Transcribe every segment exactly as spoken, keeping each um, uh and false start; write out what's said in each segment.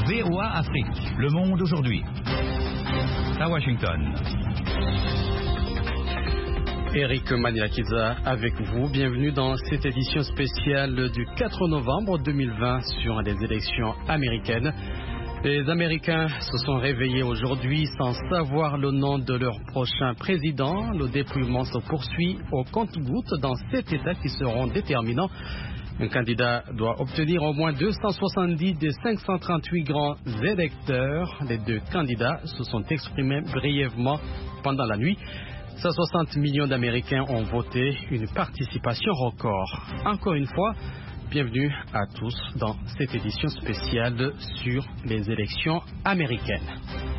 V O A Afrique, Le Monde aujourd'hui. À Washington. Eric Maniakiza avec vous. Bienvenue dans cette édition spéciale du quatre novembre deux mille vingt sur les élections américaines. Les Américains se sont réveillés aujourd'hui sans savoir le nom de leur prochain président. Le dépouillement se poursuit au compte-gouttes dans sept États qui seront déterminants. Un candidat doit obtenir au moins deux cent soixante-dix des cinq cent trente-huit grands électeurs. Les deux candidats se sont exprimés brièvement pendant la nuit. cent soixante millions d'Américains ont voté, une participation record. Encore une fois, bienvenue à tous dans cette édition spéciale sur les élections américaines.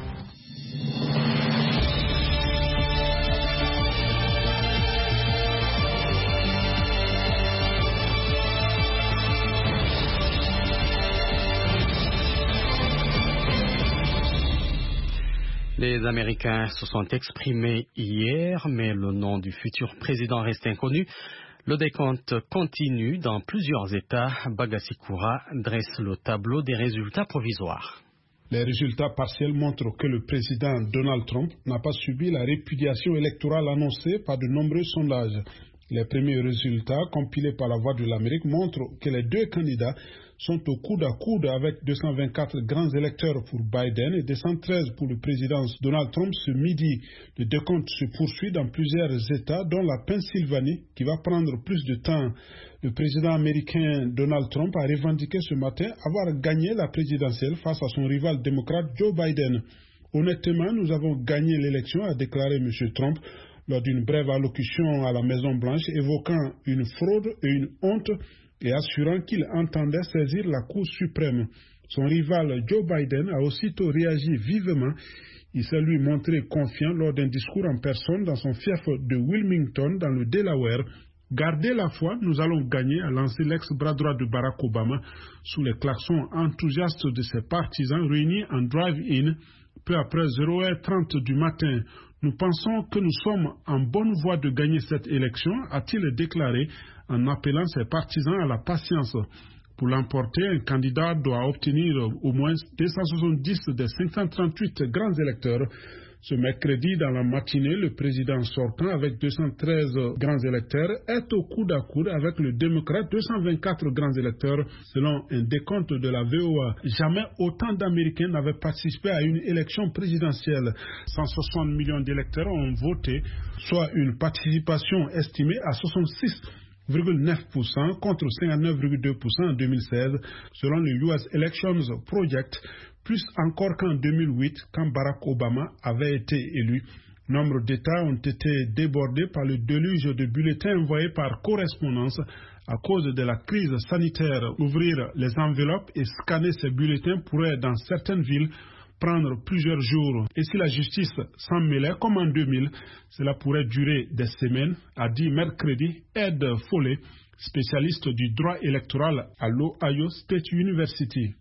Les Américains se sont exprimés hier, mais le nom du futur président reste inconnu. Le décompte continue dans plusieurs États. Bagassi Koura dresse le tableau des résultats provisoires. Les résultats partiels montrent que le président Donald Trump n'a pas subi la répudiation électorale annoncée par de nombreux sondages. Les premiers résultats compilés par la Voix de l'Amérique montrent que les deux candidats sont au coude à coude avec deux cent vingt-quatre grands électeurs pour Biden et deux cent treize pour le président Donald Trump ce midi. Le décompte se poursuit dans plusieurs États, dont la Pennsylvanie, qui va prendre plus de temps. Le président américain Donald Trump a revendiqué ce matin avoir gagné la présidentielle face à son rival démocrate Joe Biden. Honnêtement, nous avons gagné l'élection, a déclaré M. Trump lors d'une brève allocution à la Maison-Blanche, évoquant une fraude et une honte et assurant qu'il entendait saisir la Cour suprême. Son rival Joe Biden a aussitôt réagi vivement. Il s'est lui montré confiant lors d'un discours en personne dans son fief de Wilmington, dans le Delaware. Gardez la foi, nous allons gagner, a lancé l'ex-bras droit de Barack Obama sous les klaxons enthousiastes de ses partisans réunis en drive-in peu après zéro heure trente du matin. Nous pensons que nous sommes en bonne voie de gagner cette élection, a-t-il déclaré en appelant ses partisans à la patience. Pour l'emporter, un candidat doit obtenir au moins deux cent soixante-dix des cinq cent trente-huit grands électeurs. Ce mercredi, dans la matinée, le président sortant avec deux cent treize grands électeurs est au coude à coude avec le démocrate deux cent vingt-quatre grands électeurs, selon un décompte de la V O A. Jamais autant d'Américains n'avaient participé à une élection présidentielle. cent soixante millions d'électeurs ont voté, soit une participation estimée à soixante-six virgule neuf pour cent contre cinquante-neuf virgule deux pour cent en deux mille seize, selon le U S Elections Project, plus encore qu'en deux mille huit, quand Barack Obama avait été élu. Nombre d'États ont été débordés par le déluge de bulletins envoyés par correspondance à cause de la crise sanitaire. Ouvrir les enveloppes et scanner ces bulletins pourrait, dans certaines villes, prendre plusieurs jours. Et si la justice s'en mêlait, comme en deux mille, cela pourrait durer des semaines, a dit mercredi Ed Foley, spécialiste du droit électoral à l'Ohio State University.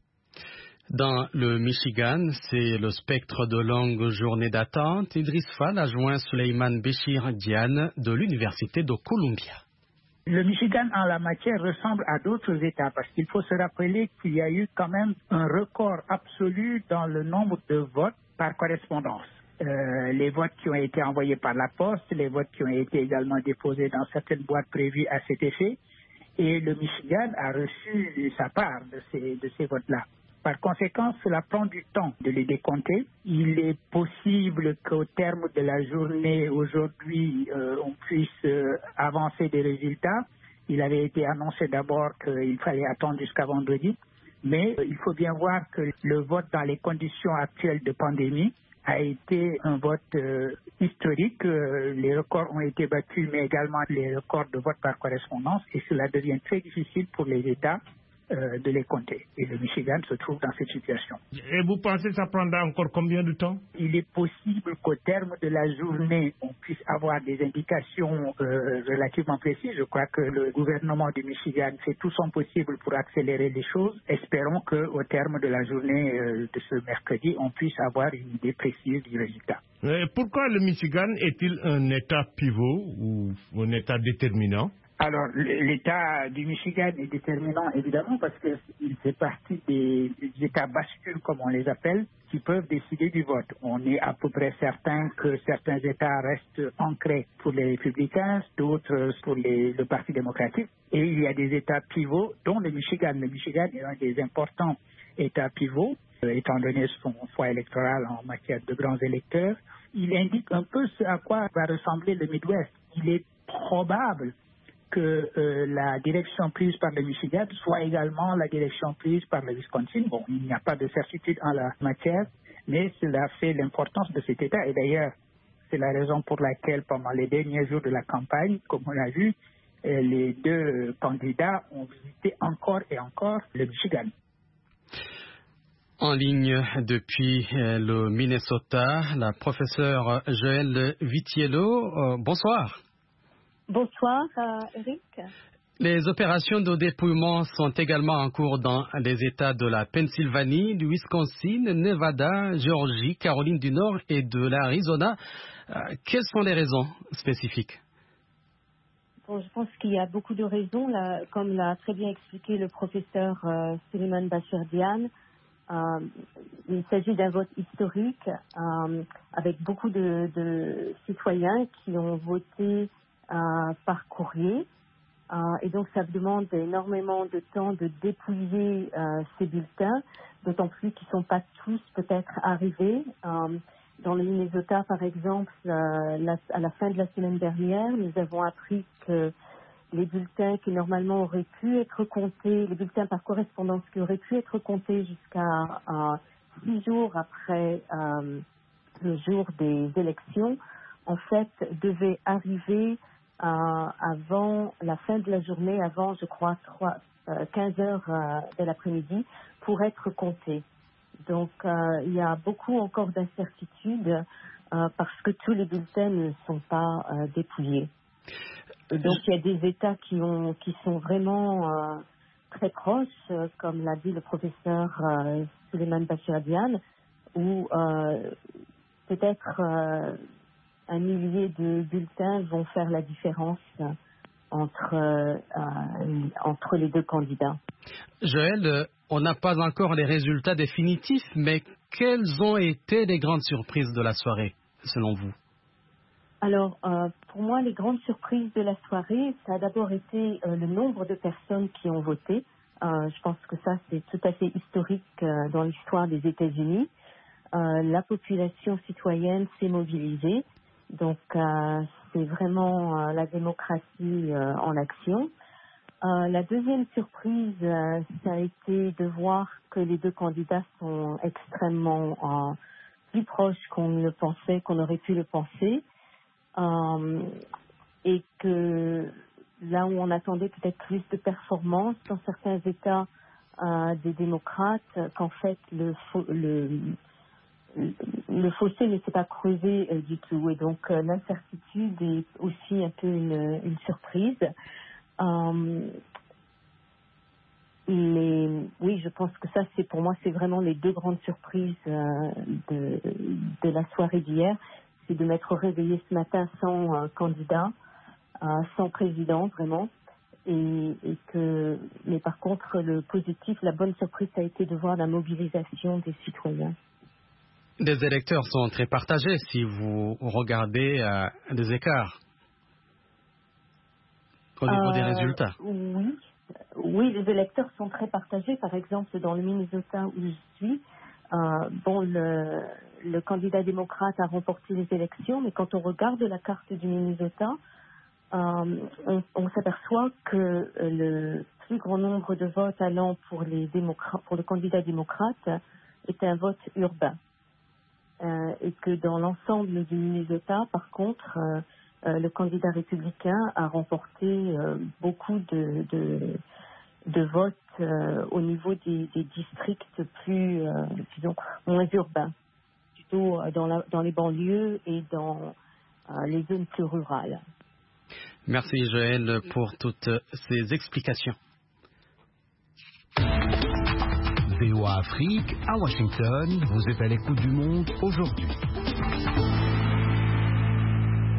Dans le Michigan, c'est le spectre de longues journées d'attente. Idriss Fall a joint Suleiman Béchir Diane de l'Université de Columbia. Le Michigan, en la matière, ressemble à d'autres États parce qu'il faut se rappeler qu'il y a eu quand même un record absolu dans le nombre de votes par correspondance. Euh, les votes qui ont été envoyés par la poste, les votes qui ont été également déposés dans certaines boîtes prévues à cet effet. Et le Michigan a reçu sa part de ces, de ces votes-là. Par conséquent, cela prend du temps de les décompter. Il est possible qu'au terme de la journée aujourd'hui, euh, on puisse euh, avancer des résultats. Il avait été annoncé d'abord qu'il fallait attendre jusqu'à vendredi, mais euh, il faut bien voir que le vote dans les conditions actuelles de pandémie a été un vote euh, historique. Euh, les records ont été battus, mais également les records de vote par correspondance, et cela devient très difficile pour les États Euh, de les compter. Et le Michigan se trouve dans cette situation. Et vous pensez que ça prendra encore combien de temps? Il est possible qu'au terme de la journée, on puisse avoir des indications euh, relativement précises. Je crois que le gouvernement du Michigan fait tout son possible pour accélérer les choses. Espérons qu'au terme de la journée euh, de ce mercredi, on puisse avoir une idée précise du résultat. Et pourquoi le Michigan est-il un État pivot ou un État déterminant? Alors, l'État du Michigan est déterminant, évidemment, parce qu'il fait partie des États bascules, comme on les appelle, qui peuvent décider du vote. On est à peu près certain que certains États restent ancrés pour les républicains, d'autres pour les, le Parti démocratique. Et il y a des États pivots, dont le Michigan. Le Michigan est un des importants États pivots, euh, étant donné son poids électoral en matière de grands électeurs. Il indique un peu ce à quoi va ressembler le Midwest. Il est probable que euh, la direction prise par le Michigan soit également la direction prise par le Wisconsin. Bon, il n'y a pas de certitude en la matière, mais cela fait l'importance de cet État. Et d'ailleurs, c'est la raison pour laquelle, pendant les derniers jours de la campagne, comme on l'a vu, euh, les deux candidats ont visité encore et encore le Michigan. En ligne depuis le Minnesota, la professeure Joëlle Vitiello. Euh, bonsoir. Bonsoir, euh, Eric. Les opérations de dépouillement sont également en cours dans les États de la Pennsylvanie, du Wisconsin, Nevada, Géorgie, Caroline du Nord et de l'Arizona. Euh, quelles sont les raisons spécifiques? Bon, je pense qu'il y a beaucoup de raisons, là, comme l'a très bien expliqué le professeur euh, Suleiman Bachir-Diane. Euh, il s'agit d'un vote historique euh, avec beaucoup de, de citoyens qui ont voté euh, par courrier. Euh, et donc, ça demande énormément de temps de dépouiller euh, ces bulletins, d'autant plus qu'ils ne sont pas tous peut-être arrivés. Euh, dans le Minnesota, par exemple, euh, la, à la fin de la semaine dernière, nous avons appris que les bulletins qui normalement auraient pu être comptés, les bulletins par correspondance qui auraient pu être comptés jusqu'à euh, six jours après euh, le jour des élections, en fait, devaient arriver euh, avant la fin de la journée, avant, je crois, trois, euh, quinze heures euh, de l'après-midi, pour être comptés. Donc, euh, il y a beaucoup encore d'incertitudes euh, parce que tous les bulletins ne sont pas euh, dépouillés. Donc, il y a des États qui, ont, qui sont vraiment euh, très proches, euh, comme l'a dit le professeur euh, Suleiman Bachir-Diane, où euh, peut-être euh, un millier de bulletins vont faire la différence entre, euh, entre les deux candidats. Joëlle, on n'a pas encore les résultats définitifs, mais quelles ont été les grandes surprises de la soirée, selon vous? Alors, euh, pour moi, les grandes surprises de la soirée, ça a d'abord été euh, le nombre de personnes qui ont voté. Euh, je pense que ça, c'est tout à fait historique euh, dans l'histoire des États-Unis. Euh, la population citoyenne s'est mobilisée. Donc, euh, c'est vraiment euh, la démocratie euh, en action. Euh, la deuxième surprise, euh, ça a été de voir que les deux candidats sont extrêmement euh, plus proches qu'on ne le pensait, qu'on aurait pu le penser. Euh, et que là où on attendait peut-être plus de performance dans certains États euh, des démocrates, qu'en fait le, le, le fossé ne s'est pas creusé euh, du tout. Et donc euh, l'incertitude est aussi un peu une, une surprise. Euh, les, oui, je pense que ça, c'est pour moi, c'est vraiment les deux grandes surprises euh, de, de la soirée d'hier. C'est de m'être réveillée ce matin sans euh, candidat, euh, sans président vraiment, et, et que, mais par contre le positif, la bonne surprise, ça a été de voir la mobilisation des citoyens. Les électeurs sont très partagés si vous regardez euh, des écarts au niveau euh, des résultats. Oui, oui, les électeurs sont très partagés. Par exemple, dans le Minnesota où je suis. Euh, bon, le, le candidat démocrate a remporté les élections, mais quand on regarde la carte du Minnesota, euh, on, on s'aperçoit que le plus grand nombre de votes allant pour, les démocrates, pour le candidat démocrate est un vote urbain. Euh, et que dans l'ensemble du Minnesota, par contre, euh, euh, le candidat républicain a remporté euh, beaucoup de... de de vote euh, au niveau des, des districts plus, euh, disons, moins urbains, plutôt dans, la, dans les banlieues et dans euh, les zones plus rurales. Merci Joëlle pour toutes ces explications. V O A Afrique, à Washington, vous êtes à l'écoute du monde aujourd'hui.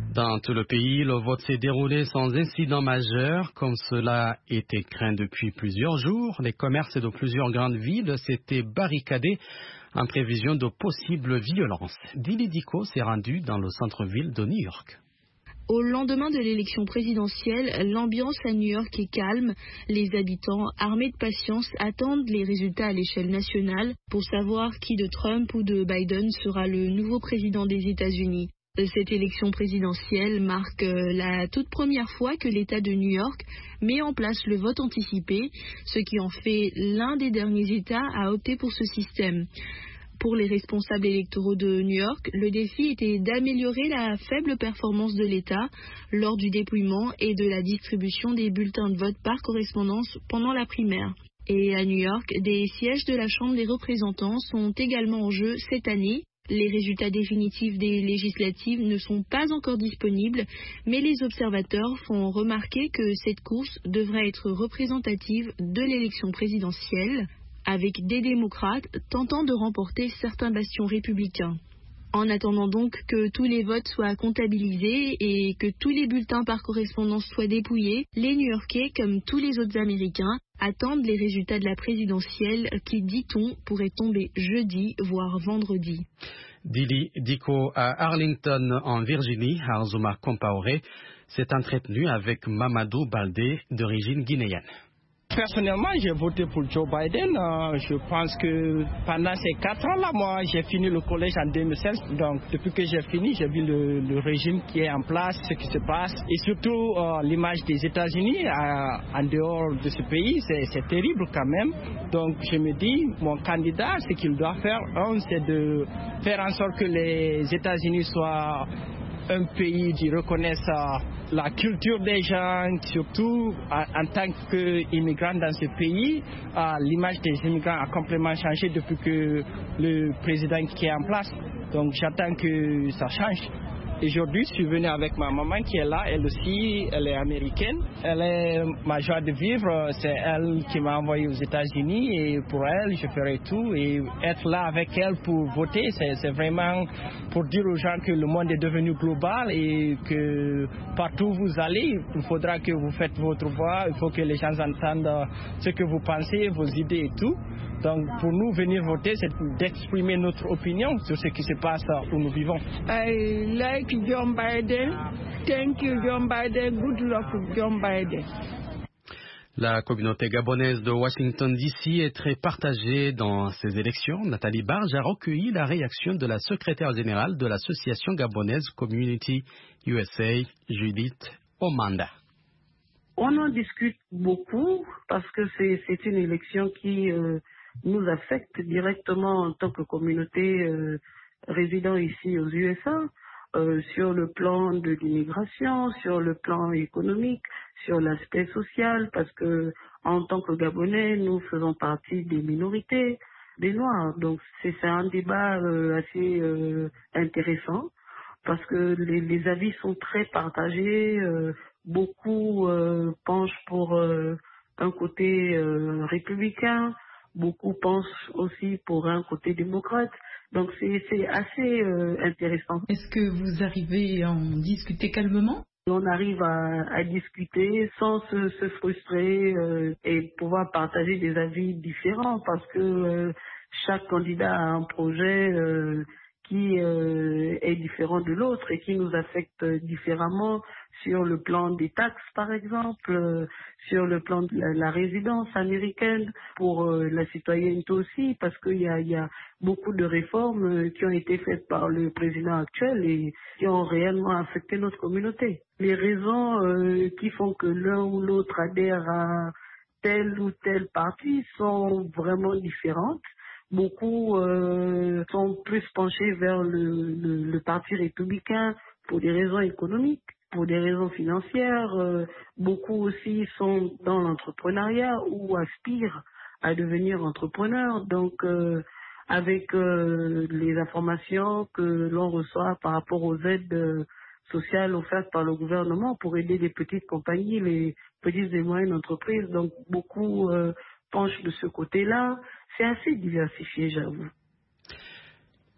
Dans tout le pays, le vote s'est déroulé sans incident majeur, comme cela était craint depuis plusieurs jours. Les commerces de plusieurs grandes villes s'étaient barricadés en prévision de possibles violences. Dili Diko s'est rendu dans le centre-ville de New York. Au lendemain de l'élection présidentielle, l'ambiance à New York est calme. Les habitants, armés de patience, attendent les résultats à l'échelle nationale pour savoir qui de Trump ou de Biden sera le nouveau président des États-Unis. Cette élection présidentielle marque la toute première fois que l'État de New York met en place le vote anticipé, ce qui en fait l'un des derniers États à opter pour ce système. Pour les responsables électoraux de New York, le défi était d'améliorer la faible performance de l'État lors du dépouillement et de la distribution des bulletins de vote par correspondance pendant la primaire. Et à New York, des sièges de la Chambre des représentants sont également en jeu cette année. Les résultats définitifs des législatives ne sont pas encore disponibles, mais les observateurs font remarquer que cette course devrait être représentative de l'élection présidentielle, avec des démocrates tentant de remporter certains bastions républicains. En attendant donc que tous les votes soient comptabilisés et que tous les bulletins par correspondance soient dépouillés, les New-Yorkais, comme tous les autres Américains, attendent les résultats de la présidentielle qui, dit-on, pourraient tomber jeudi, voire vendredi. Dili Diko à Arlington, en Virginie, Arzuma Compaoré, s'est entretenu avec Mamadou Baldé, d'origine guinéenne. Personnellement, j'ai voté pour Joe Biden. Euh, je pense que pendant ces quatre ans-là, moi, j'ai fini le collège en deux mille seize. Donc, depuis que j'ai fini, j'ai vu le, le régime qui est en place, ce qui se passe. Et surtout, euh, l'image des États-Unis euh, en dehors de ce pays, c'est, c'est terrible quand même. Donc, je me dis, mon candidat, ce qu'il doit faire, un, c'est de faire en sorte que les États-Unis soient un pays qui reconnaisse euh, la culture des gens, surtout en, en tant qu'immigrants dans ce pays. Euh, l'image des immigrants a complètement changé depuis que le président qui est en place. Donc j'attends que ça change. Aujourd'hui, je suis venu avec ma maman qui est là, elle aussi, elle est américaine. Elle est ma joie de vivre, c'est elle qui m'a envoyé aux États-Unis et pour elle, je ferai tout. Et être là avec elle pour voter, c'est, c'est vraiment pour dire aux gens que le monde est devenu global et que partout où vous allez, il faudra que vous faites votre voix, il faut que les gens entendent ce que vous pensez, vos idées et tout. Donc pour nous, venir voter, c'est d'exprimer notre opinion sur ce qui se passe où nous vivons. I like John Biden. Thank you, John Biden. Good luck, John Biden. La communauté gabonaise de Washington D C est très partagée dans ces élections. Nathalie Barge a recueilli la réaction de la secrétaire générale de l'association gabonaise Community U S A, Judith Omanda. On en discute beaucoup parce que c'est, c'est une élection qui euh, nous affecte directement en tant que communauté euh, résidant ici aux U S A, euh, sur le plan de l'immigration, sur le plan économique, sur l'aspect social, parce que en tant que Gabonais, nous faisons partie des minorités, des Noirs. Donc c'est, c'est un débat euh, assez euh, intéressant parce que les, les avis sont très partagés. Euh, beaucoup euh, penchent pour euh, un côté euh, républicain. Beaucoup pensent aussi pour un côté démocrate. Donc c'est, c'est assez euh, intéressant. Est-ce que vous arrivez à en discuter calmement ? On arrive à, à discuter sans se, se frustrer euh, et pouvoir partager des avis différents parce que euh, chaque candidat a un projet euh, qui euh, est différent de l'autre et qui nous affecte différemment sur le plan des taxes, par exemple, euh, sur le plan de la, la résidence américaine, pour euh, la citoyenneté aussi, parce qu'il y a, il y a beaucoup de réformes euh, qui ont été faites par le président actuel et qui ont réellement affecté notre communauté. Les raisons euh, qui font que l'un ou l'autre adhère à tel ou tel parti sont vraiment différentes. Beaucoup euh, sont plus penchés vers le, le, le parti républicain pour des raisons économiques, pour des raisons financières. Euh, beaucoup aussi sont dans l'entrepreneuriat ou aspirent à devenir entrepreneurs. Donc, euh, avec euh, les informations que l'on reçoit par rapport aux aides euh, sociales offertes par le gouvernement pour aider les petites compagnies, les petites et moyennes entreprises, donc beaucoup euh, penchent de ce côté-là. C'est assez diversifié, j'avoue.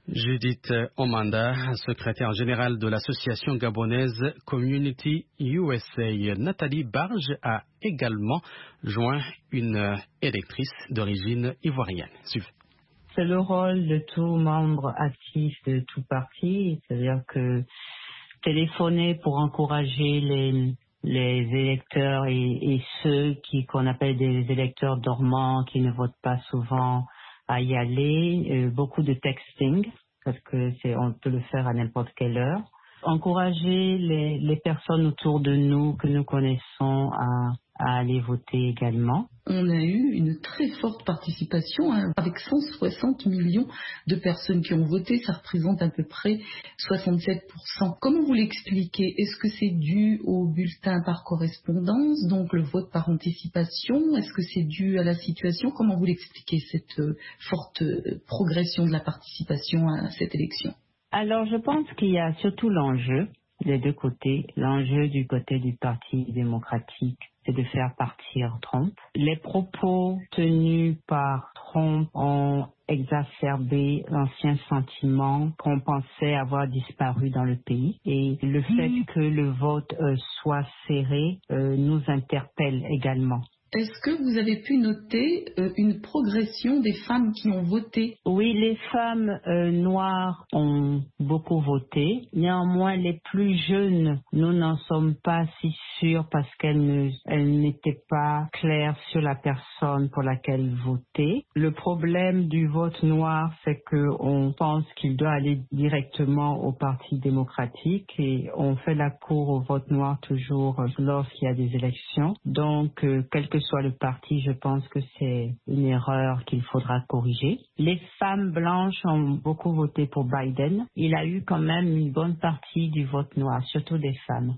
Judith Omanda, secrétaire générale de l'association gabonaise Community U S A. Nathalie Barge a également joint une électrice d'origine ivoirienne. Suivez. C'est le rôle de tout membre actif de tout parti, c'est-à-dire que téléphoner pour encourager les, les électeurs et, et ceux qui qu'on appelle des électeurs dormants qui ne votent pas souvent à y aller, euh, beaucoup de texting, parce que c'est on peut le faire à n'importe quelle heure. Encourager les, les personnes autour de nous que nous connaissons à, à aller voter également. On a eu une très forte participation, hein, avec cent soixante millions de personnes qui ont voté, ça représente à peu près soixante-sept pour cent. Comment vous l'expliquez? Est-ce que c'est dû au bulletin par correspondance, donc le vote par anticipation? Est-ce que c'est dû à la situation? Comment vous l'expliquez, cette euh, forte euh, progression de la participation à cette élection? Alors, je pense qu'il y a surtout l'enjeu des deux côtés. L'enjeu du côté du Parti démocratique, c'est de faire partir Trump. Les propos tenus par Trump ont exacerbé l'ancien sentiment qu'on pensait avoir disparu dans le pays. Et le fait que le vote euh, soit serré euh, nous interpelle également. Est-ce que vous avez pu noter euh, une progression des femmes qui ont voté? Oui, les femmes euh, noires ont beaucoup voté. Néanmoins, les plus jeunes, nous n'en sommes pas si sûrs parce qu'elles ne, elles n'étaient pas claires sur la personne pour laquelle voter. Le problème du vote noir, c'est qu'on pense qu'il doit aller directement au Parti démocratique et on fait la cour au vote noir toujours lorsqu'il y a des élections. Donc, euh, quel que soit le parti, je pense que c'est une erreur qu'il faudra corriger. Les femmes blanches ont beaucoup voté pour Biden. Il a eu quand même une bonne partie du vote noir, surtout des femmes.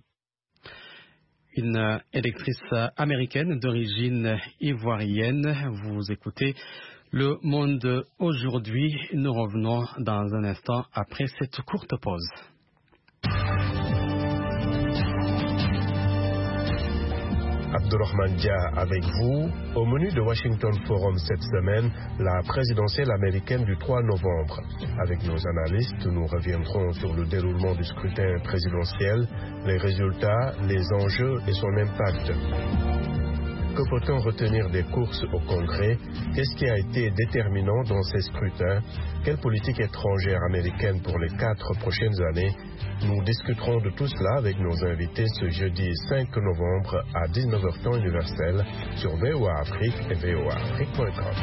Une électrice américaine d'origine ivoirienne. Vous écoutez Le Monde aujourd'hui. Nous revenons dans un instant après cette courte pause. Abdurrahman Dia avec vous. Au menu de Washington Forum cette semaine, la présidentielle américaine du trois novembre. Avec nos analystes, nous reviendrons sur le déroulement du scrutin présidentiel, les résultats, les enjeux et son impact. Que peut-on retenir des courses au Congrès? Qu'est-ce qui a été déterminant dans ces scrutins? Quelle politique étrangère américaine pour les quatre prochaines années? Nous discuterons de tout cela avec nos invités ce jeudi cinq novembre à dix-neuf heures temps universel sur V O A Afrique et V O A Afrique point com.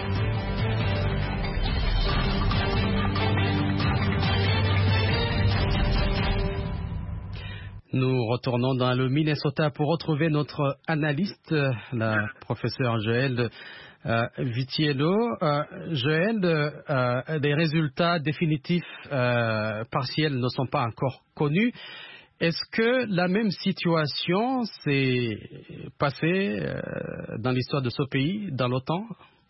Nous retournons dans le Minnesota pour retrouver notre analyste, la professeure Joëlle euh, Vitiello. Euh, Joëlle, euh, les résultats définitifs euh, partiels ne sont pas encore connus. Est-ce que la même situation s'est passée euh, dans l'histoire de ce pays, dans l'OTAN?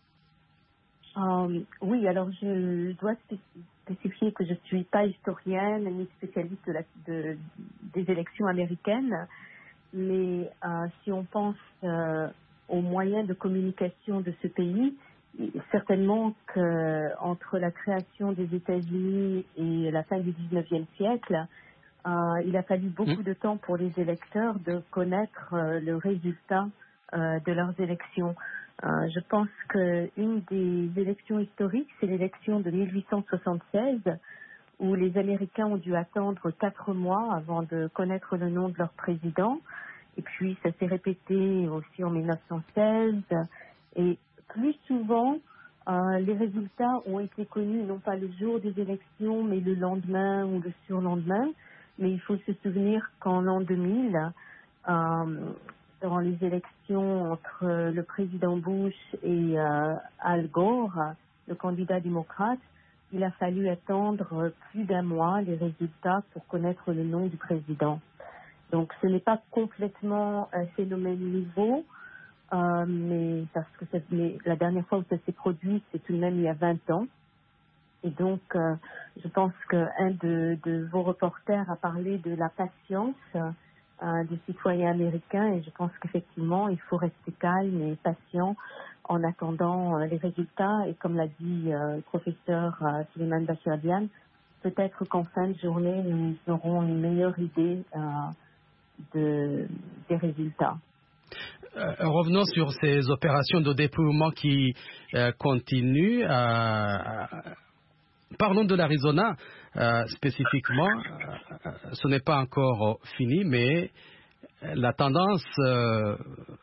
Euh, oui, alors je dois spécifier que je ne suis pas historienne ni spécialiste de la, de, des élections américaines, mais euh, si on pense euh, aux moyens de communication de ce pays, certainement qu'entre la création des États-Unis et la fin du dix-neuvième siècle, euh, il a fallu beaucoup de temps pour les électeurs de connaître euh, le résultat euh, de leurs élections. Euh, je pense qu'une des élections historiques, c'est l'élection de mille huit cent soixante-seize, où les Américains ont dû attendre quatre mois avant de connaître le nom de leur président. Et puis, ça s'est répété aussi en mille neuf cent seize. Et plus souvent, euh, les résultats ont été connus non pas le jour des élections, mais le lendemain ou le surlendemain. Mais il faut se souvenir qu'en l'an deux mille, euh, dans les élections entre le président Bush et euh, Al Gore, le candidat démocrate, il a fallu attendre plus d'un mois les résultats pour connaître le nom du président. Donc ce n'est pas complètement un phénomène nouveau, euh, mais parce que ça, mais la dernière fois où ça s'est produit, c'est tout de même il y a vingt ans. Et donc, euh, je pense qu'un de, de vos reporters a parlé de la patience euh, des citoyens américains, et je pense qu'effectivement, il faut rester calme et patient en attendant euh, les résultats. Et comme l'a dit euh, le professeur euh, Souleymane Bachir Diane, peut-être qu'en fin de journée, nous aurons une meilleure idée euh, de, des résultats. Euh, revenons sur ces opérations de déploiement qui euh, continuent. Euh, parlons de l'Arizona euh, spécifiquement. Euh, ce n'est pas encore fini, mais la tendance euh,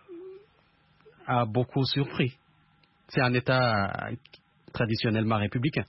a beaucoup surpris. C'est un État traditionnellement républicain.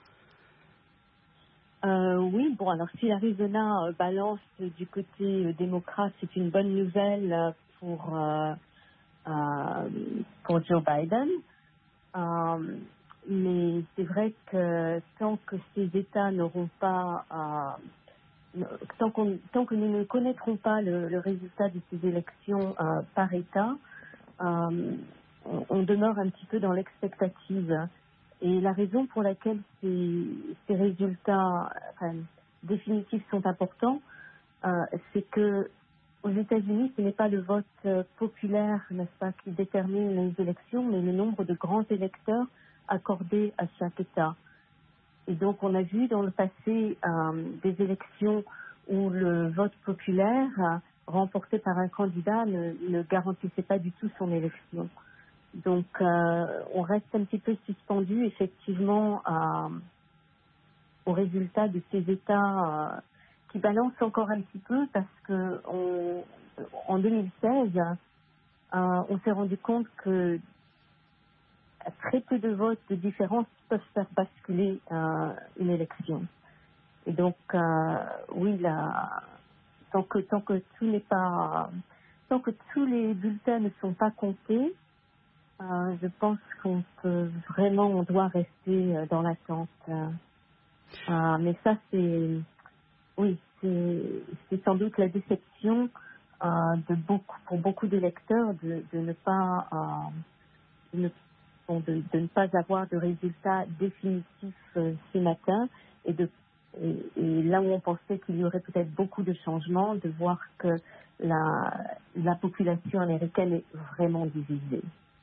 Euh, oui, bon, alors si l'Arizona euh, balance du côté euh, démocrate, c'est une bonne nouvelle euh, pour, euh, euh, pour Joe Biden. Euh, mais c'est vrai que tant que ces États n'auront pas, euh, tant, qu'on, tant que nous ne connaîtrons pas le, le résultat de ces élections euh, par État, euh, on, on demeure un petit peu dans l'expectative. Et la raison pour laquelle ces, ces résultats enfin, définitifs sont importants, euh, c'est que aux États-Unis, ce n'est pas le vote euh, populaire, n'est-ce pas, qui détermine les élections, mais le nombre de grands électeurs accordés à chaque État. Et donc, on a vu dans le passé euh, des élections où le vote populaire, euh, remporté par un candidat, ne, ne garantissait pas du tout son élection. Donc, euh, on reste un petit peu suspendu, effectivement, à, aux résultats de ces États euh, qui balancent encore un petit peu parce que on, en deux mille seize, euh, on s'est rendu compte que très peu de votes de différence peuvent faire basculer euh, une élection. Et donc, euh, oui, là, tant que tant que tout n'est pas, tant que tous les bulletins ne sont pas comptés. Euh, je pense qu'on peut vraiment, on doit rester euh, dans l'attente. Euh, euh, mais ça, c'est, oui, c'est, c'est sans doute la déception euh, de beaucoup, pour beaucoup d'électeurs de, de ne pas, euh, de, ne, bon, de, de ne pas avoir de résultats définitifs euh, ce matin et de et, et là où on pensait qu'il y aurait peut-être beaucoup de changements, de voir que la, la population américaine est vraiment divisée.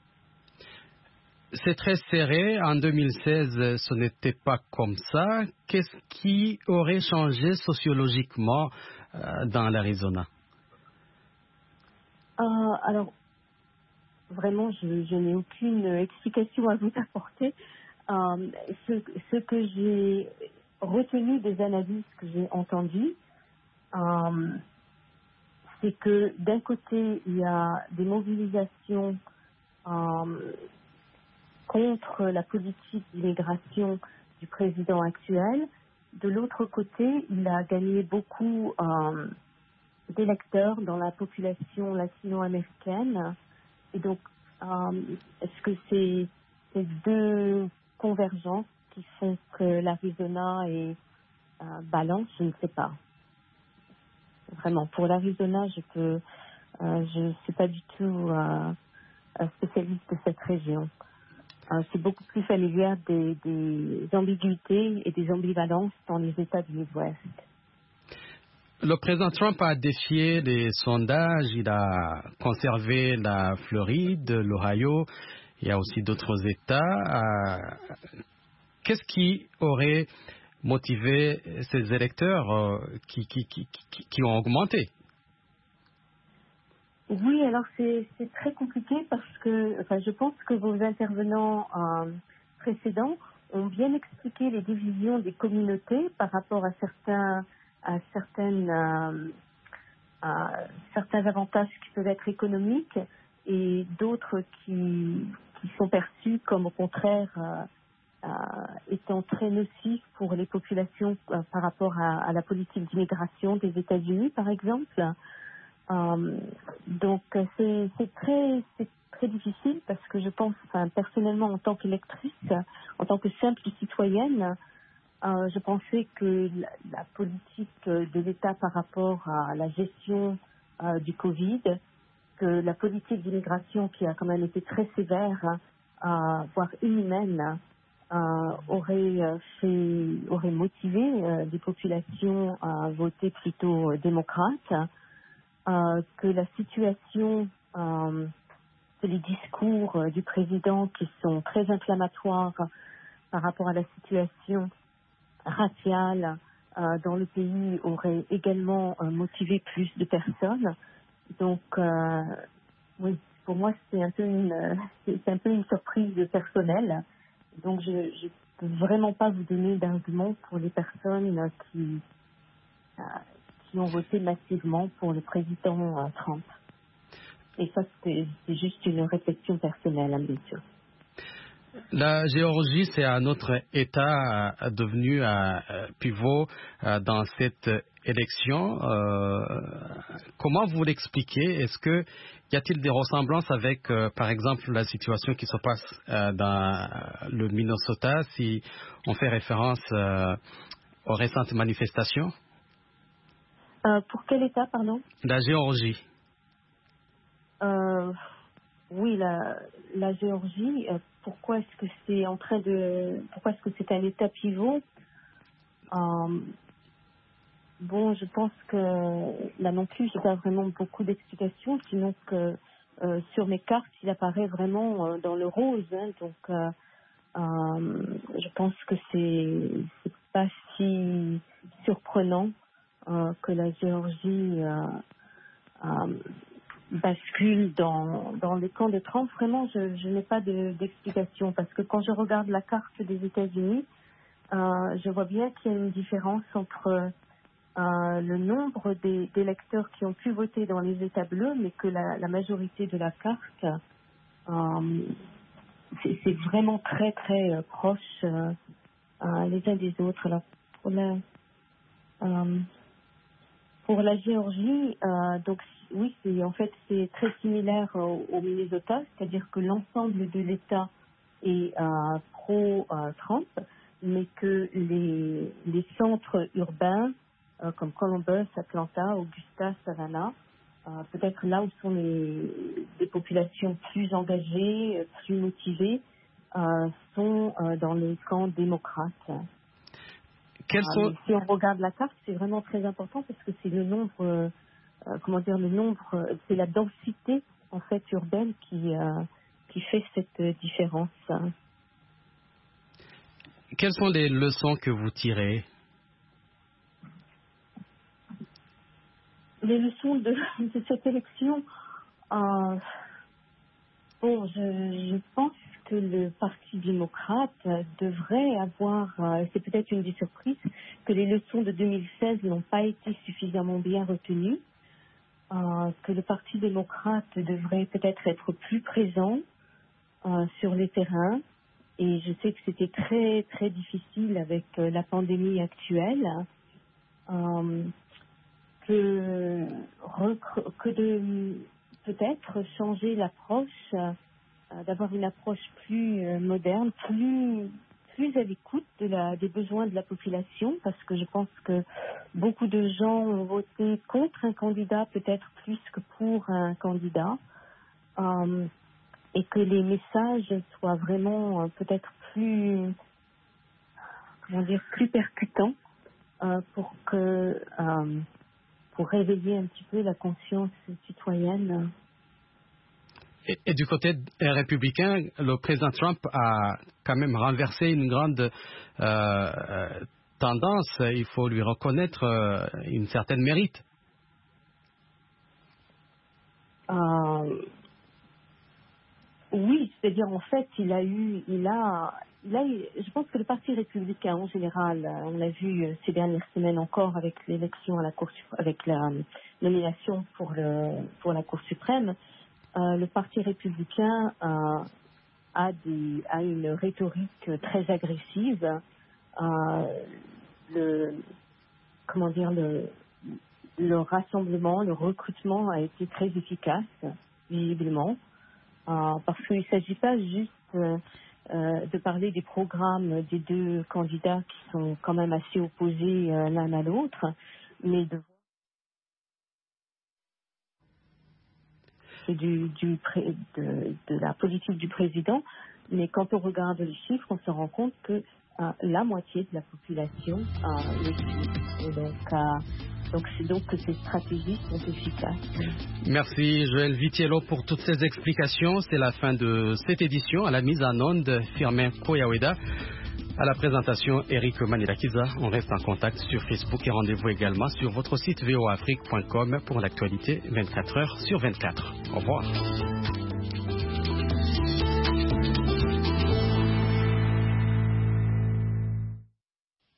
C'est très serré. En deux mille seize, ce n'était pas comme ça. Qu'est-ce qui aurait changé sociologiquement euh, dans l'Arizona? Euh, alors, vraiment, je, je n'ai aucune explication à vous apporter. Euh, ce, ce que j'ai retenu des analyses que j'ai entendues, euh, c'est que d'un côté, il y a des mobilisations euh, contre la politique d'immigration du président actuel. De l'autre côté, il a gagné beaucoup euh, d'électeurs dans la population latino-américaine. Et donc, euh, est-ce que c'est ces deux convergences qui font que l'Arizona est euh, balance? Je ne sais pas. Vraiment, pour l'Arizona, je peux, euh, je ne suis pas du tout euh, spécialiste de cette région. Euh, c'est beaucoup plus familière des, des ambiguïtés et des ambivalences dans les États du Midwest. Le président Trump a défié les sondages. Il a conservé la Floride, l'Ohio. Il y a aussi d'autres États. Euh, qu'est-ce qui aurait motivé ces électeurs euh, qui, qui, qui, qui, qui ont augmenté? Oui, alors c'est, c'est très compliqué parce que enfin, je pense que vos intervenants euh, précédents ont bien expliqué les divisions des communautés par rapport à certains, à certaines, euh, à certains avantages qui peuvent être économiques et d'autres qui, qui sont perçus comme au contraire euh, euh, étant très nocifs pour les populations euh, par rapport à, à la politique d'immigration des États-Unis, par exemple. Euh, donc c'est, c'est très c'est très difficile parce que je pense, enfin, personnellement en tant qu'électrice, en tant que simple citoyenne, euh, je pensais que la, la politique de l'État par rapport à la gestion euh, du Covid, que la politique d'immigration qui a quand même été très sévère, euh, voire inhumaine, euh, aurait fait aurait motivé euh, des populations à voter plutôt euh, démocrate. Euh, que la situation, euh, que les discours euh, du président qui sont très inflammatoires par rapport à la situation raciale euh, dans le pays aurait également euh, motivé plus de personnes. Donc, euh, oui, pour moi, c'est un peu une, euh, c'est un peu une surprise personnelle. Donc, je ne peux vraiment pas vous donner d'arguments pour les personnes qui, euh, qui ont voté massivement pour le président euh, Trump. Et ça, c'est, c'est juste une réflexion personnelle, hein, bien sûr. La Géorgie, c'est un autre État euh, devenu un euh, pivot euh, dans cette élection. Euh, comment vous l'expliquez? Est-ce que y a-t-il des ressemblances avec, euh, par exemple, la situation qui se passe euh, dans le Minnesota, si on fait référence euh, aux récentes manifestations? Euh, pour quel État, pardon? La Géorgie. Euh, oui, la, la Géorgie. Euh, pourquoi est-ce que c'est en train de, pourquoi est-ce que c'est un État pivot? euh, Bon, je pense que là non plus, je n'ai pas vraiment beaucoup d'explications, sinon que euh, sur mes cartes, il apparaît vraiment euh, dans le rose. Hein, donc, euh, euh, je pense que c'est c'est pas si surprenant euh, que la Géorgie euh, euh, bascule dans, dans le camp de Trump. Vraiment, je, je n'ai pas de, d'explication parce que quand je regarde la carte des États-Unis, euh, je vois bien qu'il y a une différence entre euh, le nombre des, d'électeurs qui ont pu voter dans les États bleus, mais que la, la majorité de la carte, euh, c'est, c'est vraiment très très euh, proche euh, euh, les uns des autres. Alors, pour la, euh, pour la Géorgie, euh, donc oui, c'est en fait c'est très similaire au, au Minnesota, c'est-à-dire que l'ensemble de l'État est euh, pro-Trump, euh, mais que les, les centres urbains euh, comme Columbus, Atlanta, Augusta, Savannah, euh, peut-être là où sont les, les populations plus engagées, plus motivées, euh, sont euh, dans les camps démocrates. Quels sont... euh, si on regarde la carte, c'est vraiment très important parce que c'est le nombre, euh, comment dire, le nombre, euh, c'est la densité en fait urbaine qui euh, qui fait cette différence. Quelles sont les leçons que vous tirez? Les leçons de, de cette élection, euh, bon, je, je pense que le Parti démocrate devrait avoir, euh, c'est peut-être une des surprises, que les leçons de deux mille seize n'ont pas été suffisamment bien retenues, euh, que le Parti démocrate devrait peut-être être plus présent euh, sur les terrains. Et je sais que c'était très très difficile avec euh, la pandémie actuelle. Euh, que, que de peut-être changer l'approche, euh, d'avoir une approche plus euh, moderne, plus plus à l'écoute de la, des besoins de la population, parce que je pense que beaucoup de gens ont voté contre un candidat peut-être plus que pour un candidat, euh, et que les messages soient vraiment euh, peut-être plus, comment dire, plus percutants euh, pour que euh, pour réveiller un petit peu la conscience citoyenne. Et, et du côté républicain, le président Trump a quand même renversé une grande euh, tendance. Il faut lui reconnaître euh, une certaine mérite. Euh, oui, c'est-à-dire en fait, il a eu, il a, il a, je pense que le Parti républicain en général, on l'a vu ces dernières semaines encore avec l'élection à la Cour, avec la nomination pour le pour la Cour suprême, euh, le Parti républicain euh, a des a une rhétorique très agressive. Euh, le comment dire le le rassemblement, le recrutement a été très efficace, visiblement. Euh, parce qu'il ne s'agit pas juste euh, euh, de parler des programmes des deux candidats qui sont quand même assez opposés euh, l'un à l'autre, mais de, du, du pré, de, de la politique du président. Mais quand on regarde les chiffres, on se rend compte que euh, la moitié de la population euh, les suit. Et donc, euh, Donc, c'est donc que ces stratégies sont efficaces. Merci Joël Vitiello pour toutes ces explications. C'est la fin de cette édition. À la mise en onde, Firmin Koyaweda. À la présentation, Eric Manilakiza. On reste en contact sur Facebook et rendez-vous également sur votre site v o afrique point com pour l'actualité vingt-quatre heures sur vingt-quatre. Au revoir.